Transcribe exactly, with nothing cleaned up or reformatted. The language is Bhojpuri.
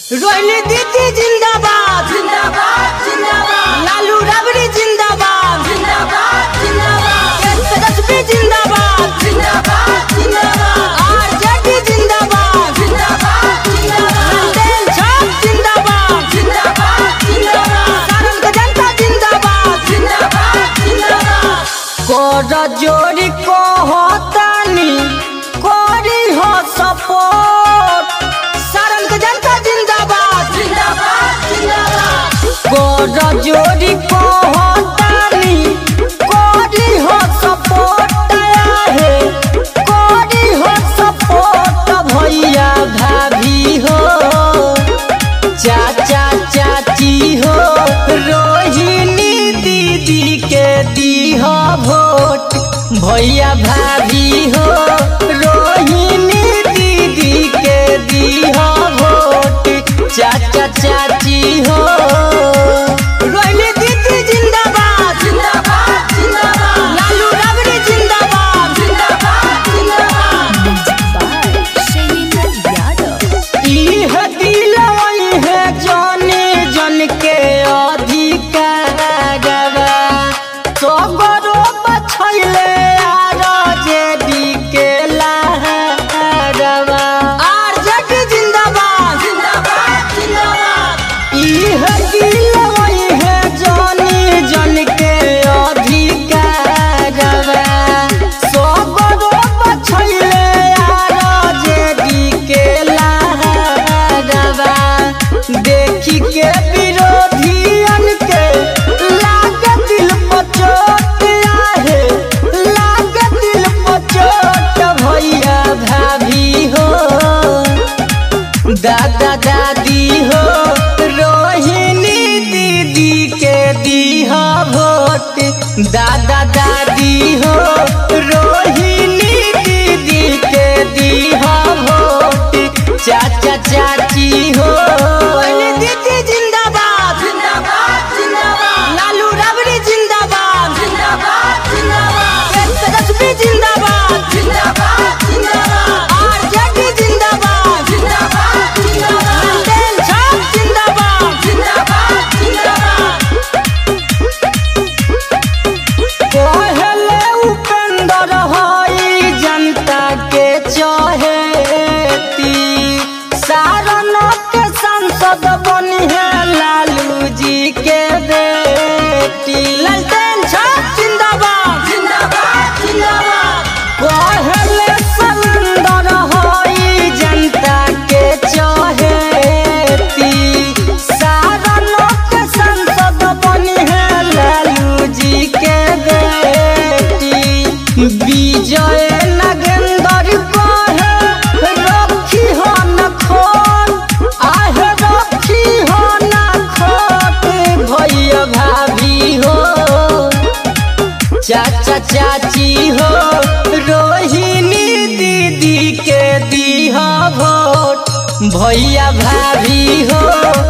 रोहिणी दीदी जिंदाबाद जिंदाबाद जिंदाबाद लालू राबड़ी जिंदाबाद जिंदाबाद जिंदाबाद तेजस्वी जिंदाबाद जिंदाबाद जिंदाबाद आरजेडी जिंदाबाद जिंदाबाद जिंदाबाद तेल छाप जिंदाबाद जिंदाबाद जिंदाबाद सारण का जनता जिंदाबाद जिंदाबाद जिंदाबाद कर जोड़ी को होतानी कोरी हो सपोर्ट सारण का जनता जिंदाबाद जिंदाबाद जिंदाबाद कर जोड़ी को होतानी कोरी हो सपोर्ट है कोरी हो सपोर्ट भैया भाभी हो चाचा चाची हो रोहिणी दीदी के दीहा वोट भैया भाभी हो रोहिणी दीदी के दीहा वोट चाचा चाची हो रोहिणी दीदी जिंदाबाद जिंदाबाद जिंदाबाद लालू राबड़ी जिंदाबाद जिंदाबाद जिंदाबाद इह दिल है जाने जन के अधिकारवा सगरो बछैले आरजेडी के लहरवा आरजेडी जिंदाबाद जिंदाबाद जिंदाबाद इह दिल है जाने जन के अधिकारवा सगरो बछैले आरजेडी के लहरवा देखी के विरोधियन के लागे दिल पर चोट आहे लागे दिल पर चोट भैया भाभी हो दादा दादी हो रोहिणी दीदी के दीहा वोट दादा दादी हो रोहिणी दीदी के दीहा वोट चाचा चाची हो रोहिणी दीदी जिंदाबाद जिंदाबाद जिंदाबाद लालू राबड़ी जिंदाबाद जिंदाबाद जिंदाबाद तेजस्वी जिंदाबाद जिंदाबाद जिंदाबाद आरजेडी जिंदाबाद जिंदाबाद जिंदाबाद तेल छाप जिंदाबाद जिंदाबाद जिंदाबाद कहले उपेंद्र हई जनता के चहेती सारण के सांसद बनी है लालू जी के बेटी ललटेन छाप जिंदाबाद जिंदाबाद जिंदाबाद कहले सलंदर हई जनता के चहेती सारण के सांसद बनी है लालू जी के बेटी विजय नगेंद्र कहे रखी हो न खोट आहे रखी हो न खोट भैया भाभी हो चाचा चाची हो रोहिणी दीदी के दीहा वोट भैया भाभी हो